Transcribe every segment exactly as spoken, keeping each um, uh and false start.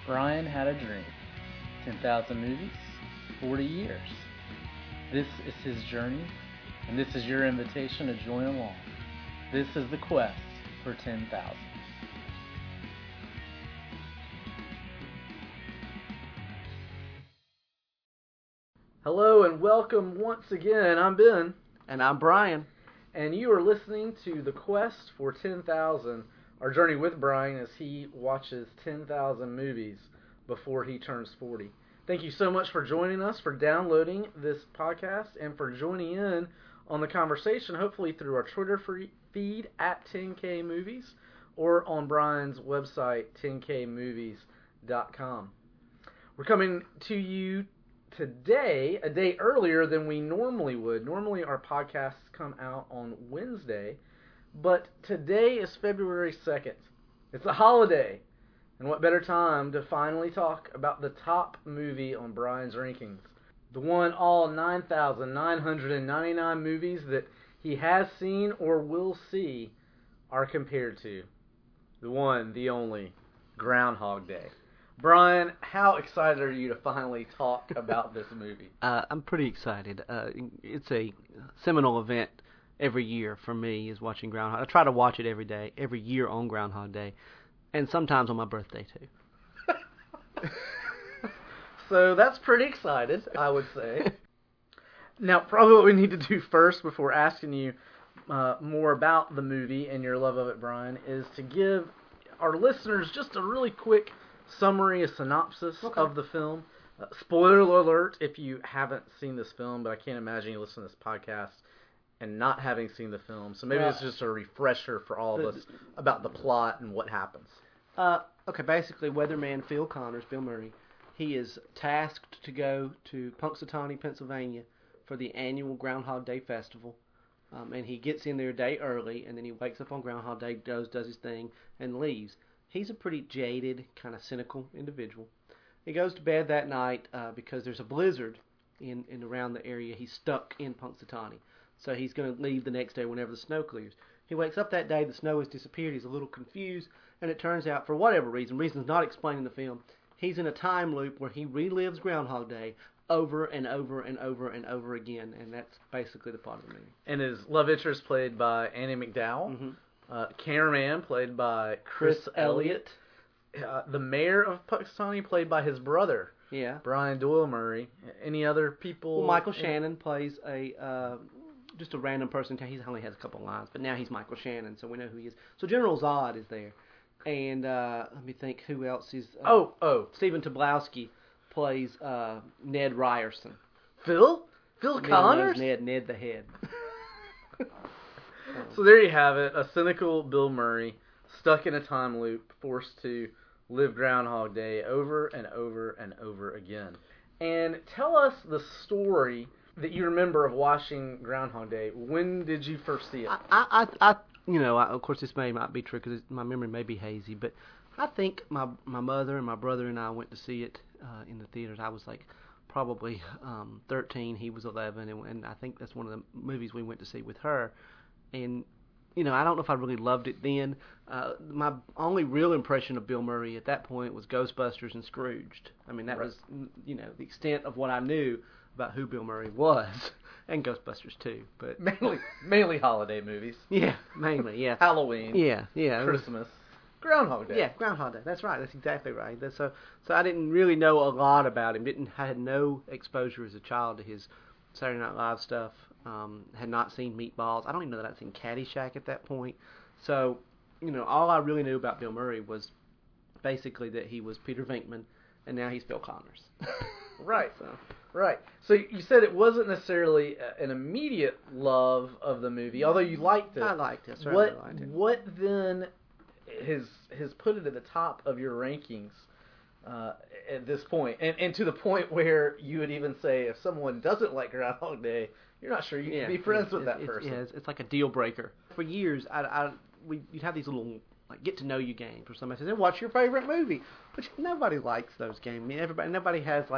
Brian had a dream. ten thousand movies, forty years. This is his journey, and this is your invitation to join along. This is the quest for ten thousand. Hello and welcome once again. I'm Ben. And I'm Brian. And you are listening to The Quest for ten thousand, our journey with Brian as he watches ten thousand movies before he turns forty. Thank you so much for joining us, for downloading this podcast, and for joining in on the conversation, hopefully through our Twitter feed at ten K movies or on Brian's website, ten K movies dot com. We're coming to you today, a day earlier than we normally would. Normally our podcasts come out on Wednesday, but today is February second. It's a holiday, and what better time to finally talk about the top movie on Brian's rankings. The one all nine thousand nine hundred ninety-nine movies that he has seen or will see are compared to. The one, the only, Groundhog Day. Brian, how excited are you to finally talk about this movie? Uh, I'm pretty excited. Uh, it's a seminal event every year for me, is watching Groundhog. I try to watch it every day, every year on Groundhog Day, and sometimes on my birthday too. So that's pretty excited, I would say. Now, probably what we need to do first before asking you uh, more about the movie and your love of it, Brian, is to give our listeners just a really quick summary, a synopsis okay. of the film. Uh, spoiler alert if you haven't seen this film, but I can't imagine you listen to this podcast and not having seen the film. So maybe uh, it's just a refresher for all of us about the plot and what happens. Uh, okay, basically, weatherman Phil Connors, Bill Murray, he is tasked to go to Punxsutawney, Pennsylvania for the annual Groundhog Day festival. Um, and he gets in there a day early, and then he wakes up on Groundhog Day, goes, does his thing, and leaves. He's a pretty jaded, kind of cynical individual. He goes to bed that night uh, because there's a blizzard in, in around the area. He's stuck in Punxsutawney. So he's going to leave the next day whenever the snow clears. He wakes up that day, the snow has disappeared, he's a little confused, and it turns out, for whatever reason, reasons not explained in the film, he's in a time loop where he relives Groundhog Day over and over and over and over again, and that's basically the plot of the movie. And his love interest played by Annie McDowell. Mm-hmm. Uh, cameraman played by Chris, Chris Elliott. Uh, the mayor of Punxsutawney played by his brother, yeah, Brian Doyle Murray. Any other people? Well, Michael Shannon plays a uh, just a random person. He only has a couple of lines, but now he's Michael Shannon, so we know who he is. So General Zod is there, and uh, let me think who else is. Uh, oh, oh, Stephen Tobolowsky plays uh, Ned Ryerson. Phil, Phil Connors, Ned, Ned the Head. So there you have it, a cynical Bill Murray stuck in a time loop, forced to live Groundhog Day over and over and over again. And tell us the story that you remember of watching Groundhog Day. When did you first see it? I, I, I you know, I, of course this may not be true because my memory may be hazy, but I think my my mother and my brother and I went to see it uh, in the theaters. I was like probably um, thirteen, he was eleven, and, and I think that's one of the movies we went to see with her. And, you know, I don't know if I really loved it then. Uh, my only real impression of Bill Murray at that point was Ghostbusters and Scrooged. I mean, that right. was, you know, the extent of what I knew about who Bill Murray was. And Ghostbusters, too. But mainly mainly holiday movies. Yeah, mainly, yeah. Halloween. Yeah, yeah. Christmas. Groundhog Day. Yeah, Groundhog Day. That's right. That's exactly right. That's so, so I didn't really know a lot about him. Didn't I had no exposure as a child to his Saturday Night Live stuff. Um, had not seen Meatballs. I don't even know that I'd seen Caddyshack at that point. So, you know, all I really knew about Bill Murray was basically that he was Peter Venkman, and now he's Phil Connors. Right. So. Right. So you said it wasn't necessarily an immediate love of the movie, although you liked it. I liked it. Certainly what, liked it. What then has has put it at the top of your rankings uh, at this point, and and to the point where you would even say if someone doesn't like Groundhog Day, you're not sure you yeah, can be friends it's, with it's, that person. Yeah, it's, it's like a deal breaker. For years, I, I we you'd have these little like get to know you games where somebody says, "Hey, what's your favorite movie?" But nobody likes those games. I mean, everybody, nobody has like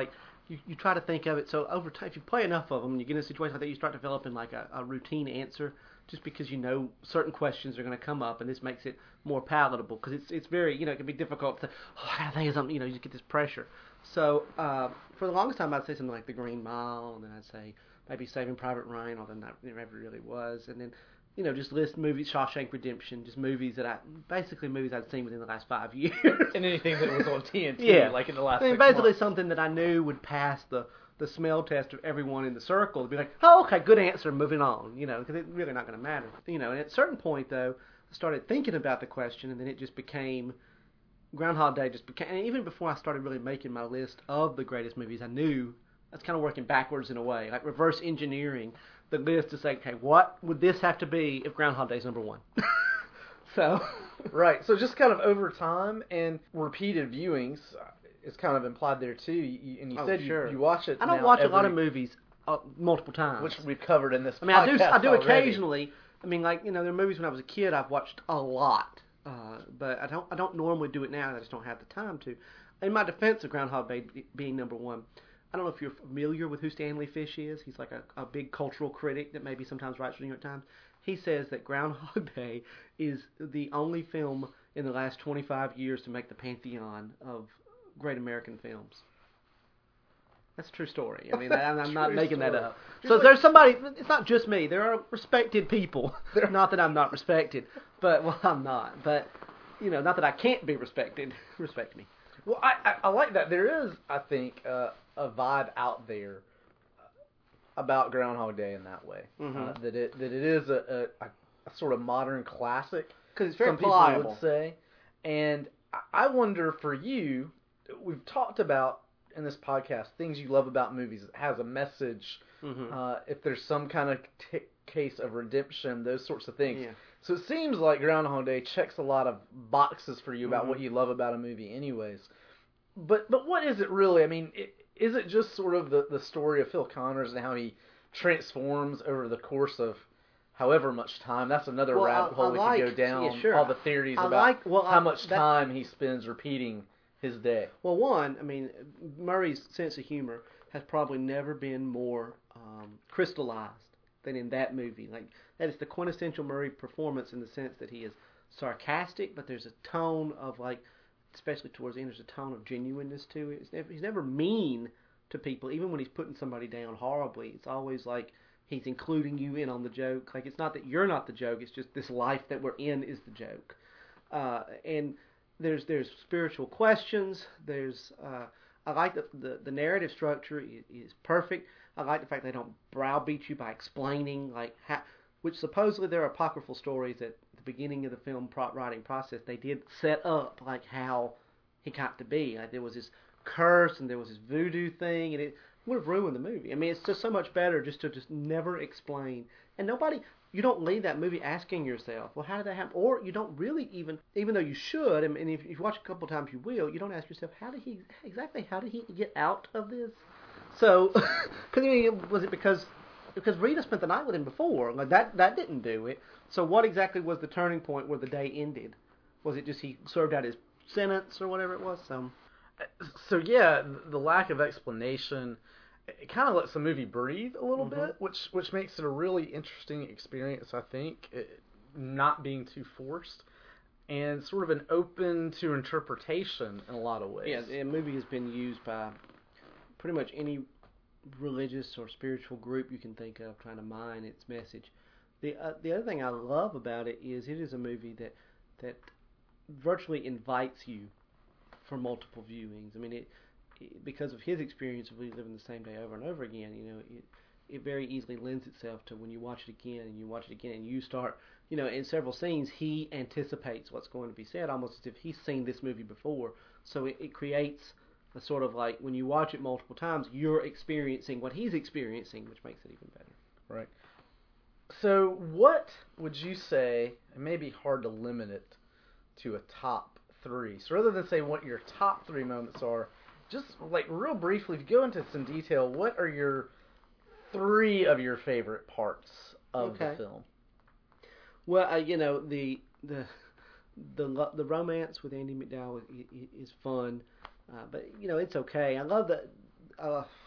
you, you try to think of it. So over time, if you play enough of them, and you get in a situation like that, you start developing like a, a routine answer, just because you know certain questions are going to come up, and this makes it more palatable. Because it's it's very, you know, it can be difficult to, oh, I gotta think of something, you know, you just get this pressure. So uh, for the longest time, I'd say something like The Green Mile, and then I'd say maybe Saving Private Ryan, although not, it never really was, and then, you know, just list movies, Shawshank Redemption, just movies that I, basically movies I'd seen within the last five years. And anything that was on T N T, yeah. like in the last I mean, six basically months. something that I knew would pass the, the smell test of everyone in the circle to be like, oh, okay, good answer, moving on, you know, because it's really not going to matter. You know, and at a certain point, though, I started thinking about the question, and then it just became, Groundhog Day just became, and even before I started really making my list of the greatest movies, I knew that's kind of working backwards in a way, like reverse engineering the list to say, okay, what would this have to be if Groundhog Day is number one? So, right. So just kind of over time and repeated viewings is kind of implied there too. You, and you oh, said sure. you, you watch it. I don't now watch every, a lot of movies uh, multiple times, which we've covered in this. I mean, I do. I do already. occasionally. I mean, like, you know, there are movies when I was a kid I've watched a lot, uh, but I don't. I don't normally do it now. I just don't have the time to. In my defense of Groundhog Day being number one, I don't know if you're familiar with who Stanley Fish is. He's like a, a big cultural critic that maybe sometimes writes for the New York Times. He says that Groundhog Day is the only film in the last twenty-five years to make the pantheon of great American films. That's a true story. I mean, I, I'm not True making story. that up. Just So like- there's somebody, it's not just me. There are respected people. Not that I'm not respected, but, well, I'm not. But, you know, not that I can't be respected. Respect me. Well, I, I, I like that. There is, I think, uh, a vibe out there about Groundhog Day in that way. Mhm. Uh, that it that it is a, a, a sort of modern classic. Because it's very some people pliable. would say. And I- I wonder for you, we've talked about in this podcast things you love about movies. It has a message. Mhm. Uh, if there's some kind of t- case of redemption, those sorts of things. Yeah. So it seems like Groundhog Day checks a lot of boxes for you about Mhm. what you love about a movie anyways. But but what is it really? I mean, it, is it just sort of the, the story of Phil Connors and how he transforms over the course of however much time? That's another Well, rabbit I- hole I we like- could go down. yeah, sure. All the theories I about like- well, how I- much that- time he spends repeating his day. Well, one, I mean, Murray's sense of humor has probably never been more um, crystallized than in that movie. Like, that is the quintessential Murray performance in the sense that he is sarcastic, but there's a tone of, like, especially towards the end, there's a tone of genuineness to it. It's never, he's never mean to people, even when he's putting somebody down horribly. It's always like he's including you in on the joke. Like, it's not that you're not the joke, it's just this life that we're in is the joke. Uh, and there's there's spiritual questions. There's uh, I like the, the the narrative structure is, is perfect. I like the fact they don't browbeat you by explaining like how, which supposedly there are apocryphal stories at the beginning of the film pro- writing process. They did set up like how he got to be. Like there was this curse and there was this voodoo thing, and it would have ruined the movie. I mean, it's just so much better just to just never explain. And nobody, you don't leave that movie asking yourself, well, how did that happen? Or you don't really even, even though you should, and if you watch a couple times you will, you don't ask yourself, how did he, exactly how did he get out of this? So, because I mean, was it because, because Rita spent the night with him before? Like that, that didn't do it. So what exactly was the turning point where the day ended? Was it just he served out his sentence or whatever it was? So, So yeah, the lack of explanation, it kind of lets the movie breathe a little Mhm. bit, which which makes it a really interesting experience, I think, it, not being too forced, and sort of an open to interpretation in a lot of ways. yeah, the movie has been used by pretty much any religious or spiritual group you can think of trying to mine its message. The uh, the other thing I love about it is it is a movie that that virtually invites you for multiple viewings. I mean, it, it because of his experience of living the same day over and over again, you know, it it very easily lends itself to when you watch it again and you watch it again and you start, you know, in several scenes he anticipates what's going to be said almost as if he's seen this movie before. So it, it creates a sort of like when you watch it multiple times, you're experiencing what he's experiencing, which makes it even better. Right. So what would you say, it may be hard to limit it to a top three, so rather than say what your top three moments are, just like real briefly, if you go into some detail, what are your three of your favorite parts of Okay. the film? Well, uh, you know, the the the lo- the romance with Andy McDowell is, is fun, uh, but you know it's okay. I love the uh,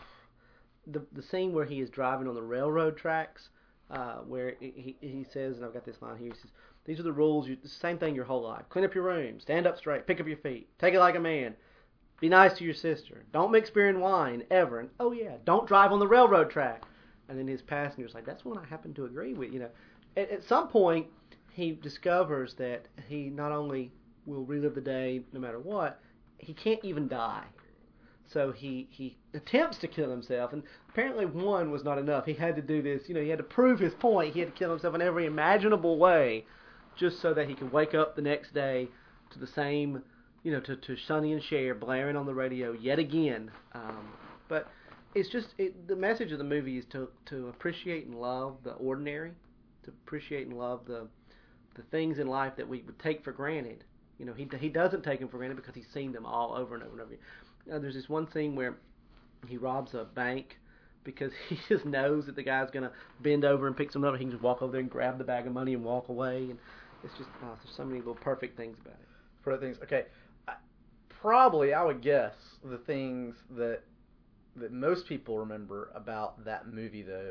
the the scene where he is driving on the railroad tracks, uh, where he he says, and I've got this line here. He says, "These are the rules. You, the same thing your whole life. Clean up your room. Stand up straight. Pick up your feet. Take it like a man. Be nice to your sister. Don't mix beer and wine ever. And oh yeah, don't drive on the railroad track." And then his passenger's like, "That's one I happen to agree with." You know, at, at some point he discovers that he not only will relive the day no matter what, he can't even die. So he, he attempts to kill himself, and apparently one was not enough. He had to do this, you know, he had to prove his point. He had to kill himself in every imaginable way just so that he could wake up the next day to the same, you know, to, to Sonny and Cher blaring on the radio yet again. Um, but it's just, it, the message of the movie is to, to appreciate and love the ordinary, to appreciate and love the the things in life that we would take for granted. You know, he he doesn't take them for granted because he's seen them all over and over and over again. Uh, there's this one scene where he robs a bank because he just knows that the guy's going to bend over and pick something up, and he can just walk over there and grab the bag of money and walk away. And it's just, oh, there's so many little perfect things about it. Perfect things. Okay. I, probably, I would guess, the things that that most people remember about that movie, though,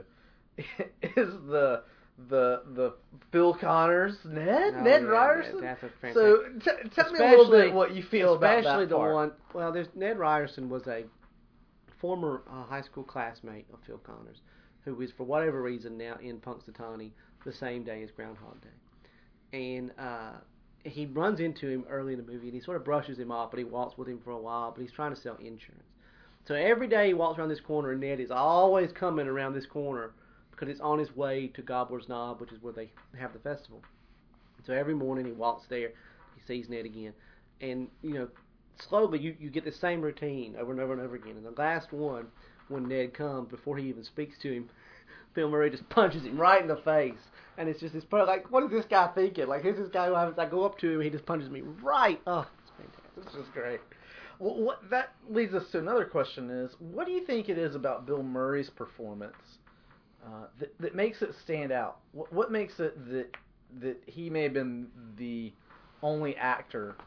is the the the Phil Connors, Ned, Oh, Ned yeah, Ryerson. That's a fantastic. So t- tell me a little bit what you feel about that Especially the part. one. Well, there's Ned Ryerson was a former uh, high school classmate of Phil Connors, who is for whatever reason now in Punxsutawney the same day as Groundhog Day, and uh, he runs into him early in the movie, and he sort of brushes him off, but he walks with him for a while, but he's trying to sell insurance. So every day he walks around this corner, and Ned is always coming around this corner because it's on his way to Gobbler's Knob, which is where they have the festival. So every morning he walks there, he sees Ned again, and you know, slowly you, you get the same routine over and over and over again. And the last one, when Ned comes, before he even speaks to him, Bill Murray just punches him right in the face, and it's just this part like, what is this guy thinking? Like, here's this guy who I, I go up to him, he just punches me right. Oh, it's fantastic. This is great. Well, what that leads us to another question: is what do you think it is about Bill Murray's performance Uh, that, that makes it stand out? What, what makes it that that he may have been the only actor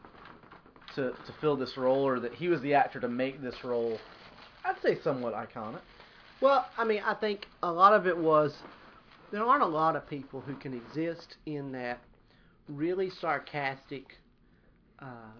to to fill this role, or that he was the actor to make this role, I'd say, somewhat iconic? Well, I mean, I think a lot of it was, there aren't a lot of people who can exist in that really sarcastic uh,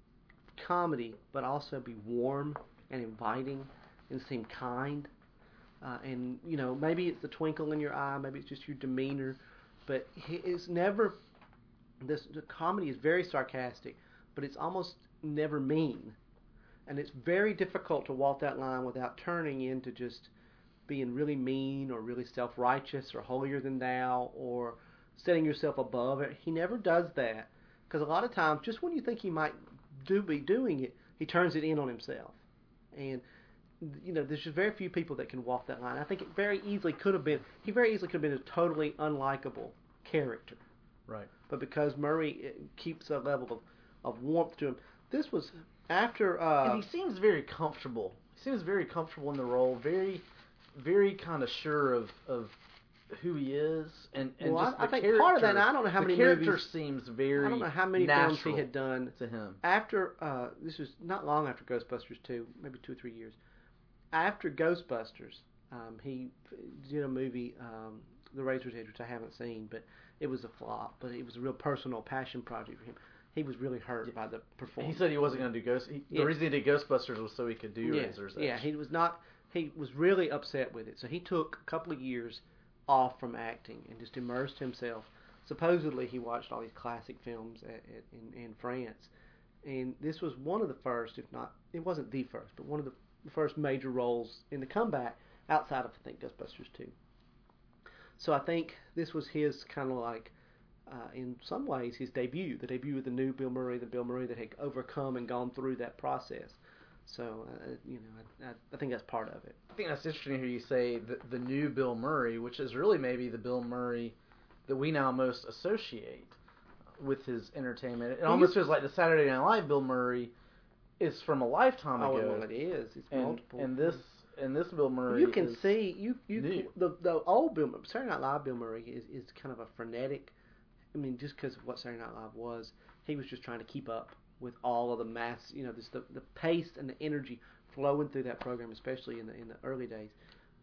comedy, but also be warm and inviting and seem kind. Uh, and, you know, maybe it's the twinkle in your eye, maybe it's just your demeanor, but it's never, this the comedy is very sarcastic, but it's almost never mean. And it's very difficult to walk that line without turning into just being really mean or really self-righteous or holier than thou or setting yourself above it. He never does that, because a lot of times, just when you think he might do be doing it, he turns it in on himself. And you know, there's just very few people that can walk that line. I think it very easily could have been, he very easily could have been a totally unlikable character. Right. But because Murray keeps a level of, of warmth to him, this was after... Uh, and he seems very comfortable. He seems very comfortable in the role, very, very kind of sure of, of who he is. And, and well, just I, the I think character, part of that, I don't know how the many character movies... seems very I don't know how many films he had done to him. After, uh, this was not long after Ghostbusters two, maybe two or three years. After Ghostbusters, um, he did a movie, um, The Razor's Edge, which I haven't seen, but it was a flop. But it was a real personal passion project for him. He was really hurt yeah. by the performance. He said he wasn't going to do Ghost. He, yeah. The reason he did Ghostbusters was so he could do yeah. Razor's Edge. Yeah, he was not. He was really upset with it. So he took a couple of years off from acting and just immersed himself. Supposedly, he watched all these classic films at, at, in, in France, and this was one of the first, if not, it wasn't the first, but one of the the first major roles in the comeback outside of, I think, Ghostbusters two. So I think this was his kind of like, uh, in some ways, his debut, the debut of the new Bill Murray, the Bill Murray that had overcome and gone through that process. So, uh, you know, I, I think that's part of it. I think that's interesting to hear you say the, the new Bill Murray, which is really maybe the Bill Murray that we now most associate with his entertainment. It almost feels like the Saturday Night Live Bill Murray is from a lifetime oh, ago. well, it is. It's and, multiple. And this and this Bill Murray, you can is see you you new. the the old Bill Saturday Night Live Bill Murray is is kind of a frenetic. I mean, just because of what Saturday Night Live was, he was just trying to keep up with all of the mass. You know, this the the pace and the energy flowing through that program, especially in the in the early days.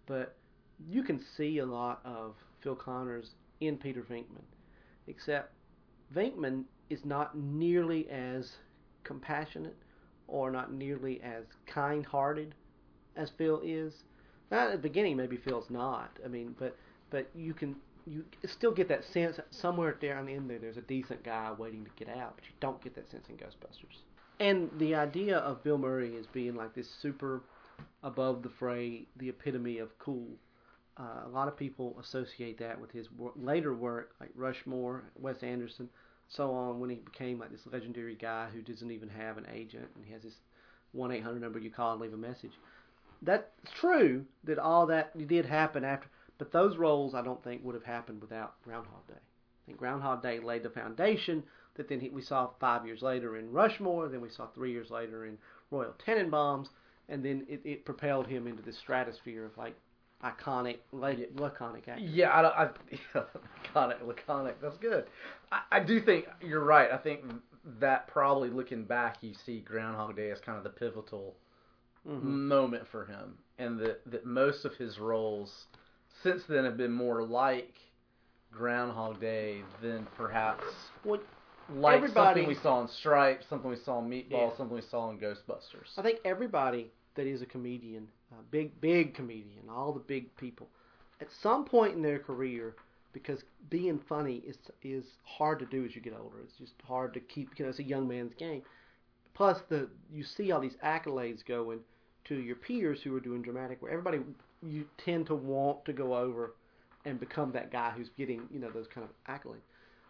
but you can see a lot of Phil Connors in Peter Venkman, except Venkman is not nearly as compassionate or not nearly as kind-hearted as Phil is. Now, at the beginning, maybe Phil's not. I mean, but but you can you still get that sense that somewhere down in there, there's a decent guy waiting to get out, but you don't get that sense in Ghostbusters. And the idea of Bill Murray as being like this super above the fray, the epitome of cool. Uh, a lot of people associate that with his wor- later work, like Rushmore, Wes Anderson, so on, when he became like this legendary guy who doesn't even have an agent, and he has this one eight hundred number you call and leave a message. That's true that all that did happen after, but those roles I don't think would have happened without Groundhog Day. I think Groundhog Day laid the foundation that then he, we saw five years later in Rushmore, then we saw three years later in Royal Tenenbaums, and then it, it propelled him into this stratosphere of like iconic, like, laconic acting. Yeah, I, don't- I, yeah, iconic, laconic. That's good. I, I do think you're right. I think that probably looking back, you see Groundhog Day as kind of the pivotal mm-hmm. moment for him, and that that most of his roles since then have been more like Groundhog Day than perhaps well, like something we saw in Stripes, something we saw in Meatballs, yeah. something we saw in Ghostbusters. I think everybody that is a comedian, a big, big comedian, all the big people, at some point in their career, because being funny is is hard to do as you get older. It's just hard to keep, you know, it's a young man's game. Plus, the you see all these accolades going to your peers who are doing dramatic, where everybody, you tend to want to go over and become that guy who's getting, you know, those kind of accolades.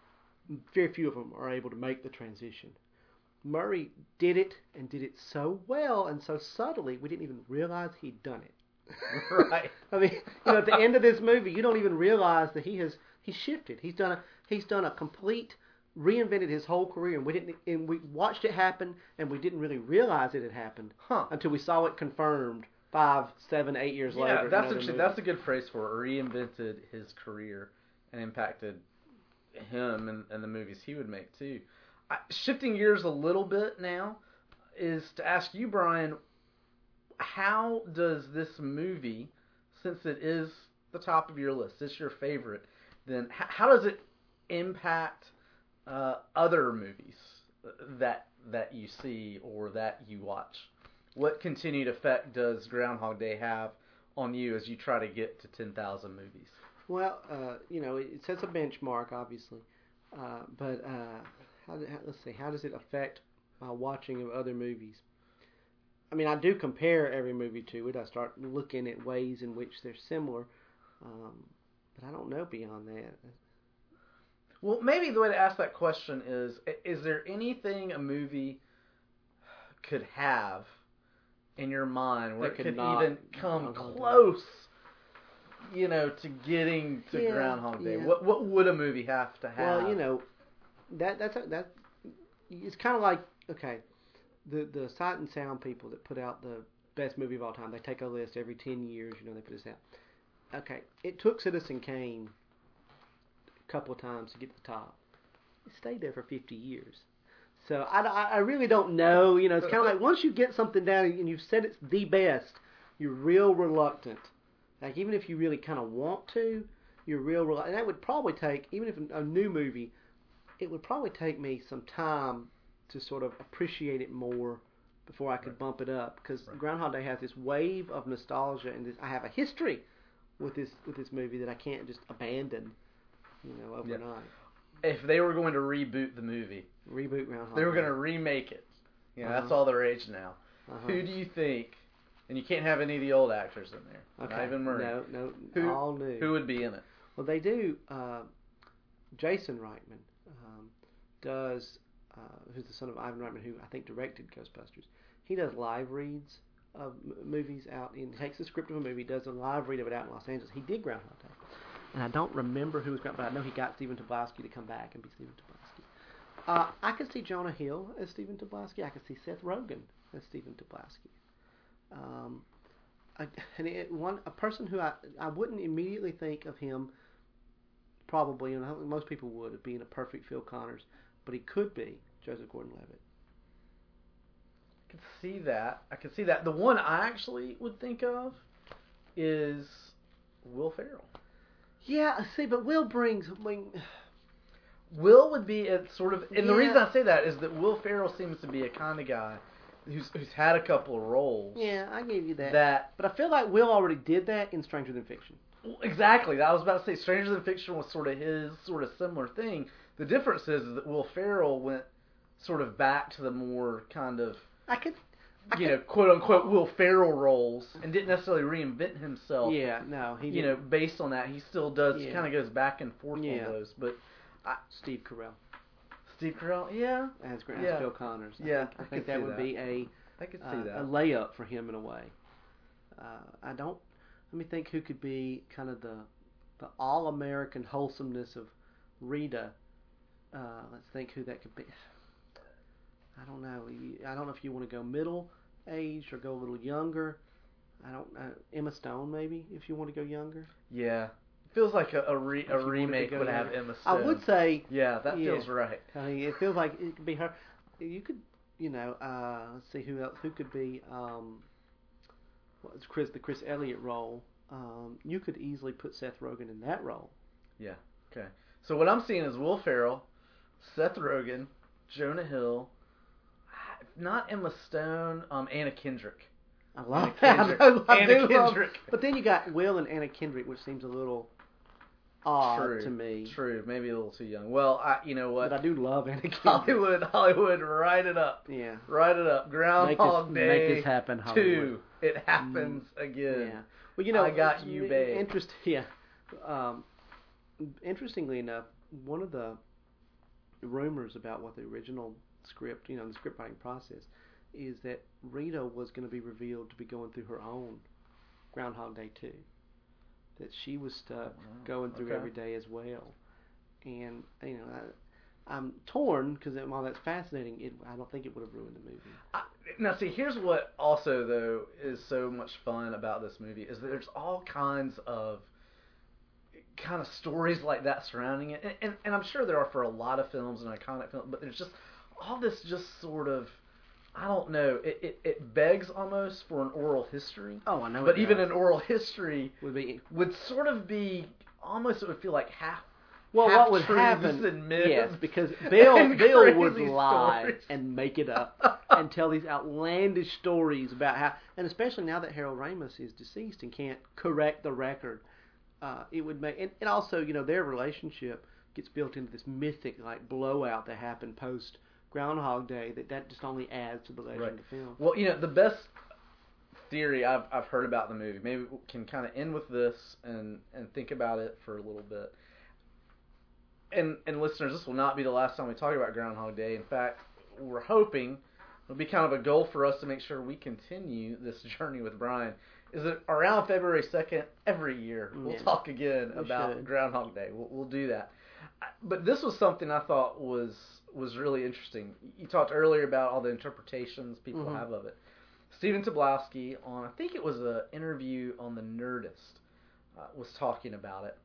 Very few of them are able to make the transition. Murray did it, and did it so well and so subtly, we didn't even realize he'd done it. Right. I mean, you know, at the end of this movie, you don't even realize that he has he's shifted. He's done a he's done a complete reinvented his whole career, and we didn't and we watched it happen, and we didn't really realize it had happened huh. until we saw it confirmed five, seven, eight years yeah, later. Yeah, that's actually that's a good phrase for it. Reinvented his career and impacted him and, and the movies he would make too. I, shifting gears a little bit now is to ask you, Brian, how does this movie, since it is the top of your list, it's your favorite, then how, how does it impact uh, other movies that that you see or that you watch? What continued effect does Groundhog Day have on you as you try to get to ten thousand movies? Well, uh, you know, it sets a benchmark, obviously, uh, but uh, how, how, let's see, how does it affect my watching of other movies? I mean, I do compare every movie to it. I start looking at ways in which they're similar, um, but I don't know beyond that. Well, maybe the way to ask that question is, is there anything a movie could have in your mind where That it could could not even come Groundhog Day. close, you know, to getting to Yeah, Groundhog Day? yeah. What what would a movie have to have? Well, you know, that that's a, that it's kind of like, okay, the the Sight and Sound people that put out the best movie of all time, they take a list every ten years, you know, they put this out. Okay, it took Citizen Kane a couple of times to get to the top. It stayed there for fifty years. So I, I, I really don't know. You know, it's kind of like once you get something down and you've said it's the best, you're real reluctant. Like even if you really kind of want to, you're real reluctant. And that would probably take, even if a new movie, it would probably take me some time to sort of appreciate it more before I could right. bump it up. Because right. Groundhog Day has this wave of nostalgia, and this I have a history with this with this movie that I can't just abandon, you know, overnight. Yeah. If they were going to reboot the movie, reboot Groundhog they were Day. going to remake it. You know, uh-huh. that's all their age now. Uh-huh. Who do you think? And you can't have any of the old actors in there. Okay. Not even Murray. No, no, who, all new. Who would be in it? Well, they do. Uh, Jason Reitman um, does, uh, who's the son of Ivan Reitman, who I think directed Ghostbusters. He does live reads of m- movies out. In, he takes the script of a movie, does a live read of it out in Los Angeles. He did Groundhog Day. And I don't remember who was Groundhog, but I know he got Stephen Tobolowsky to come back and be Stephen Tobolowsky. Uh, I could see Jonah Hill as Stephen Tobolowsky. I could see Seth Rogen as Stephen Tobolowsky. Um, I, and it, one a person who I I wouldn't immediately think of him, probably, and I don't think most people would, of being a perfect Phil Connors, but he could be Joseph Gordon-Levitt. I could see that. I could see that. The one I actually would think of is Will Ferrell. Yeah, see, but Will brings. I mean, Will would be a sort of, and Yeah. the reason I say that is that Will Ferrell seems to be a kind of guy who's who's had a couple of roles. yeah, I gave you that. That But I feel like Will already did that in Stranger Than Fiction. exactly. I was about to say Stranger Than Fiction was sort of his sort of similar thing. The difference is, is that Will Ferrell went sort of back to the more kind of I could. I you could, know quote unquote Will Ferrell roles and didn't necessarily reinvent himself. Yeah, no, he. You know, didn't. based on that, he still does. Yeah. Kind of goes back and forth Yeah. on those, but. Steve Carell Steve Carell, yeah, as, as Yeah. Phil Connors. I Yeah, think, I I think could that see would that. be a I could see uh, that. a layup for him in a way. Uh, I don't. Let me think who could be kind of the the all American wholesomeness of Rita. Uh, let's think who that could be. I don't know. You- I don't know if you want to go middle age or go a little younger. I don't know. Emma Stone maybe if you want to go younger. Yeah, feels like a a, re, If a you wanted to remake go would have younger. Emma I Stone. would say. Yeah, that Yeah. feels right. I mean, it feels like it could be her. You could, you know, uh, let's see who else. Who could be? Um, what was Chris? The Chris Elliott role. Um, you could easily put Seth Rogen in that role. Yeah. Okay. So what I'm seeing is Will Ferrell, Seth Rogen, Jonah Hill, not Emma Stone, um, Anna Kendrick. I love Anna that. I, Kendrick. I Anna do love- Kendrick. But then you got Will and Anna Kendrick, which seems a little odd True. to me. True. Maybe a little too young. Well, I, you know what? But I do love Anna Kendrick. Hollywood, Hollywood, write it up. Yeah. Write it up. Make Groundhog this, Day make this happen, Hollywood. two. It happens again. Yeah. Well, you know, I got you, i- babe. Interest, yeah. Um, interestingly enough, one of the rumors about what the original script, you know, the script writing process, is that Rita was going to be revealed to be going through her own Groundhog Day two. That she was stuck Oh, wow. going through Okay. every day as well. And, you know, I, I'm torn because while that's fascinating, it, I don't think it would have ruined the movie. I, now, see, here's what also, though, is so much fun about this movie, is that there's all kinds of kind of stories like that surrounding it. And, and, and I'm sure there are for a lot of films and iconic films, but there's just all this just sort of, I don't know, it, it, it begs almost for an oral history. Oh, I know. But it even does. an oral history would be would sort of be, almost it would feel like half Well, half what would truths happen? and myths Yes, because Bill and Bill would crazy lie stories. and make it up and tell these outlandish stories about how, and especially now that Harold Ramis is deceased and can't correct the record, uh, it would make. And, and also, you know, their relationship gets built into this mythic like blowout that happened post Groundhog Day. That that just only adds to the legend Right. of the film. Well, you know, the best theory I've I've heard about the movie, maybe we can kind of end with this and and think about it for a little bit. And and listeners, this will not be the last time we talk about Groundhog Day. In fact, we're hoping it'll be kind of a goal for us to make sure we continue this journey with Brian. Is that around February second every year we'll Yeah. talk again We about should. Groundhog Day. We'll, we'll do that. I- But this was something I thought was was really interesting. You talked earlier about all the interpretations people Mhm. have of it. Stephen Tobolowsky on, I think it was an interview on the Nerdist, uh, was talking about it.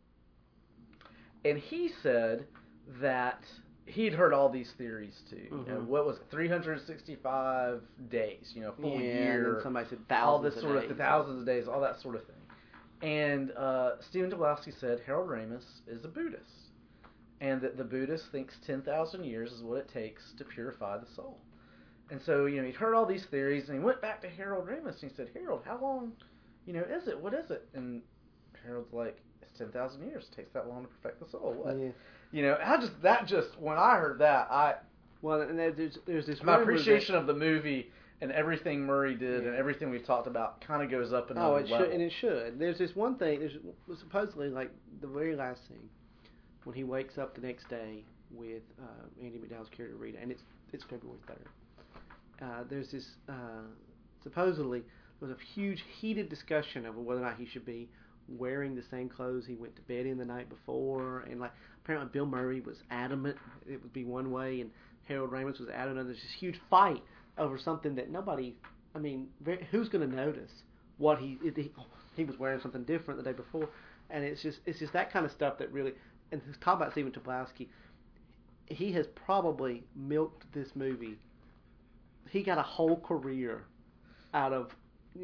And he said that he'd heard all these theories too. You know, Mhm. what was it, three hundred sixty-five days, you know, full yeah, year. and then somebody said all thousands this sort of of days. thousands of days, all that sort of thing. And uh, Stephen Tobolowsky said Harold Ramis is a Buddhist, and that the Buddhist thinks ten thousand years is what it takes to purify the soul. And so, you know, he'd heard all these theories, and he went back to Harold Ramis, and he said, Harold, how long, you know, is it? What is it? And Harold's like, it's ten thousand years. It takes that long to perfect the soul. What? Yeah. You know, I just, that just, when I heard that, I, Well, and there's there's this my rumor that- appreciation of the movie and everything Murray did Yeah. and everything we've talked about kind of goes up another Oh, it level. should, and it should. There's this one thing. There's supposedly like the very last scene when he wakes up the next day with uh, Andy McDowell's character Rita, and it's it's February third. Uh, there's this uh, supposedly there was a huge heated discussion over whether or not he should be wearing the same clothes he went to bed in the night before, and like apparently Bill Murray was adamant it would be one way, and Harold Ramis was adamant. There's this huge fight over something that nobody. I mean, very, who's going to notice what he, he he was wearing something different the day before, and it's just it's just that kind of stuff that really. And to talk about Stephen Tobolowsky, he has probably milked this movie. He got a whole career out of you know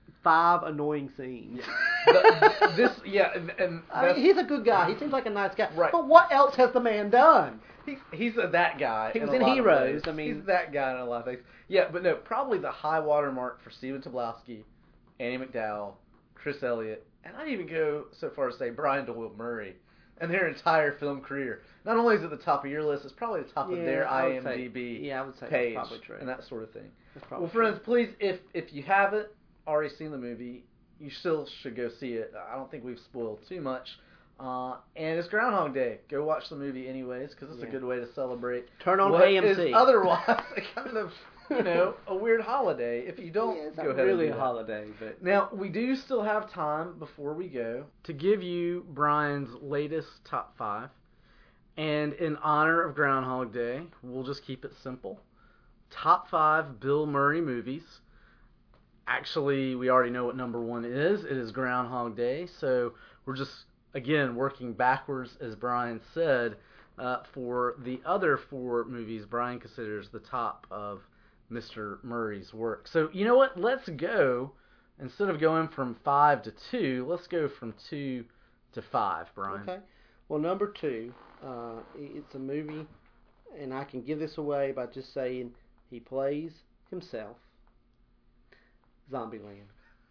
five annoying scenes. the, this, yeah, and, and I mean, he's a good guy. He seems like a nice guy. Right. But what else has the man done? He's he's a, that guy. He was in, in a lot Heroes. Of ways. I mean, he's that guy in a lot of things. Yeah, but no, probably the high water mark for Stephen Tobolowsky, Annie McDowell, Chris Elliott, and I'd even go so far as to say Brian Doyle Murray, and their entire film career. Not only is it the top of your list, it's probably the top yeah, of their I would IMDb say, yeah, I would say page that's probably true. and that sort of thing. That's probably Well, friends, please, if if you haven't already seen the movie, you still should go see it. I don't think we've spoiled too much. Uh, and it's Groundhog Day. Go watch the movie anyways, because it's yeah. a good way to celebrate. Turn on what A M C. is otherwise a kind of, you know, a weird holiday. If you don't, yeah, it's go not ahead really and do a that. holiday, but Now, we do still have time before we go to give you Brian's latest top five. And in honor of Groundhog Day, we'll just keep it simple. Top five Bill Murray movies. Actually, we already know what number one is. It is Groundhog Day. So we're just, again, working backwards, as Brian said, uh, for the other four movies Brian considers the top of Mister Murray's work. So, you know what? Let's go. Instead of going from five to two, let's go from two to five, Brian. okay. Well, number two, uh, it's a movie, and I can give this away by just saying he plays himself. Zombieland.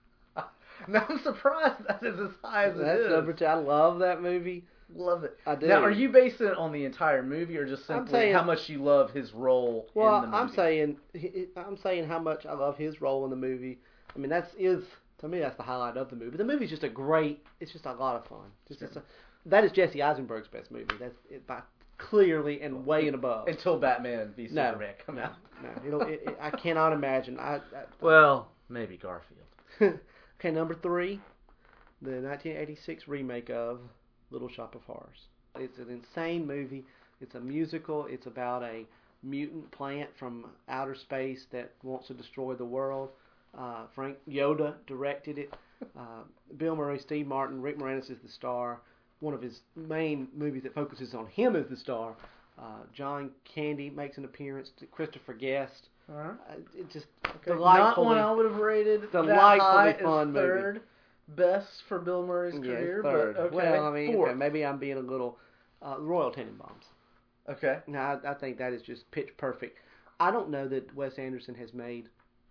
Now I'm surprised that is as high as That's it is. number two. I love that movie. Love it. I do. Now, are you basing it on the entire movie, or just I'm simply saying- how much you love his role Well, in the movie? I'm saying I'm saying how much I love his role in the movie. I mean, that's is to me that's the highlight of the movie. The movie's just a great. It's just a lot of fun. Just, Sure. it's a, that is Jesse Eisenberg's best movie. That's it by clearly and way and above. Until Batman v No. Superman come out. No, it'll, it, it, I cannot imagine. I, I Well, maybe Garfield. okay, number three, the nineteen eighty-six remake of Little Shop of Horrors. It's an insane movie. It's a musical. It's about a mutant plant from outer space that wants to destroy the world. Uh, Frank Yoda directed it. Uh, Bill Murray, Steve Martin, Rick Moranis is the star. One of his main movies that focuses on him as the star. Uh, John Candy makes an appearance. Christopher Guest. All right. Uh, it just Okay. Not delightfully, one I would have rated that delightfully high as fun movie. third best for Bill Murray's yeah, career, third. but okay. Well, I mean, Fourth. okay, maybe I'm being a little uh, Royal Tenenbaums. Okay. Now, I, I think that is just pitch perfect. I don't know that Wes Anderson has made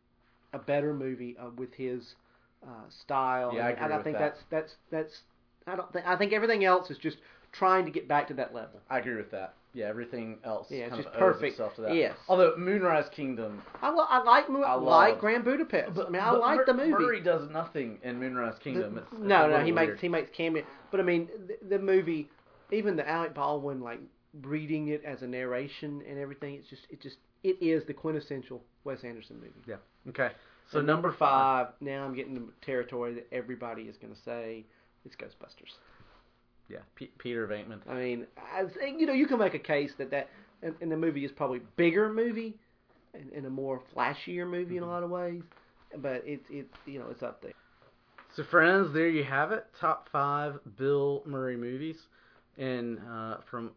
a better movie uh, with his uh, style. Yeah, I and, agree and I with think that. that's that's that's. I don't think. I think everything else is just trying to get back to that level. I agree with that. Yeah, everything else Yeah, it's kind just of owes perfect. itself to that. Yes. Although Moonrise Kingdom, I, lo- I like mo- I like love- Grand Budapest. I mean, I but like Mur- the movie. Murray does nothing in Moonrise Kingdom. The- it's, it's a no, no, little he weird. makes he makes cameo. But I mean, the, the movie, even the Alec Baldwin like reading it as a narration and everything, it's just it just it is the quintessential Wes Anderson movie. Yeah. Okay. So And number five. five, now I'm getting to territory that everybody is going to say it's Ghostbusters. Yeah, P- Peter Venkman. I mean, as, you know, you can make a case that that and, and the movie is probably a bigger movie and, and a more flashier movie in a lot of ways, but it's it's you know it's up there. So friends, there you have it. Top five Bill Murray movies, and uh, from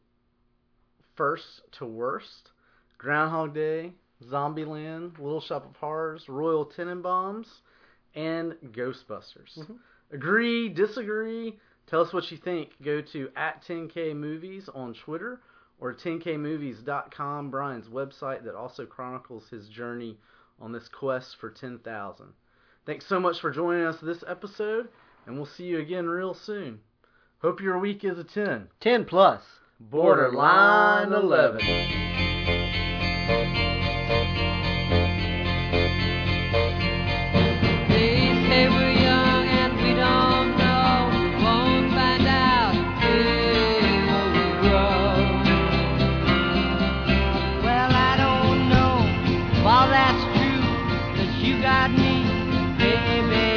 first to worst: Groundhog Day, Zombieland, Little Shop of Horrors, Royal Tenenbaums, and Ghostbusters. Mhm. Agree? Disagree? Tell us what you think. Go to at ten K Movies on Twitter or ten K movies dot com, Brian's website that also chronicles his journey on this quest for ten thousand. Thanks so much for joining us this episode, and we'll see you again real soon. Hope your week is a ten. Ten plus. Borderline eleven. They say we're young and we don't know. Won't find out till we grow. Well, I don't know if all that's true, 'cause you got me, baby.